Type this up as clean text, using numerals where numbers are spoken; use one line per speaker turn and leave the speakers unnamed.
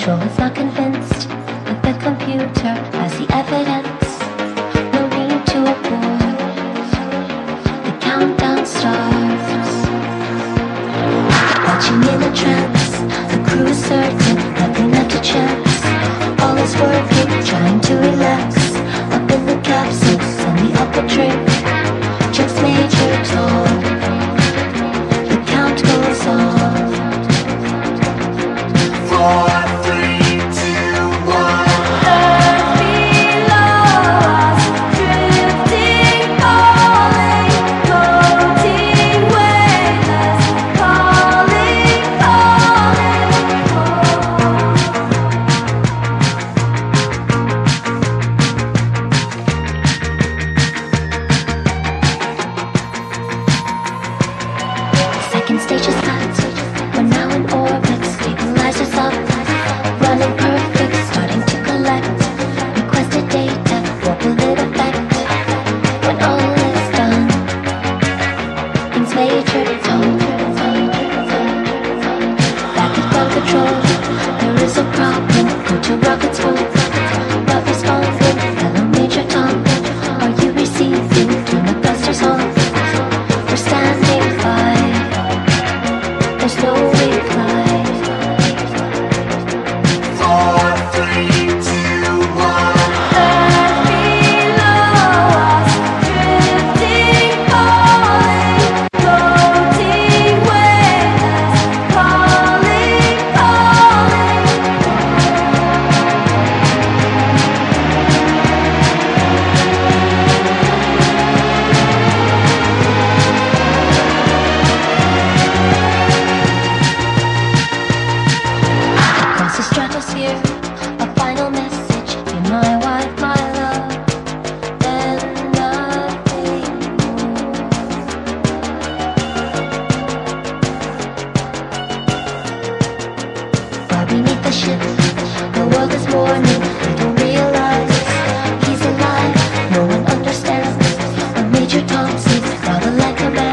control is not convinced that the computer has the evidence. No need to avoid. The countdown starts. Watching in a trance, the crew is certain, nothing left to chance. All is working, trying to relax. Up in the capsules on the upper trip, just Major Tom. The count goes on. 4, 3, 2, 1. Earth below us, drifting, falling, floating, weightless, calling, Second stage is hot, we're now in orbit, stabilizers up, running perfect, starting to collect requested data. What will it affect when all is done? Things Major Tom. Back at ground control, there is a problem. Go to rocket school, not responding. Hello Major Tom, are you receiving? Turn the thrusters on. We're standing by. There's no reply. 4, 3, 2, 1. Earth below us, drifting, falling, floating, weightless, calling, across the stratosphere, a final message. Be my wife, my love, then nothing more. Far beneath the ship, the world is mourning. They don't realize he's alive. No one understands what Major Tom sees. Not a like a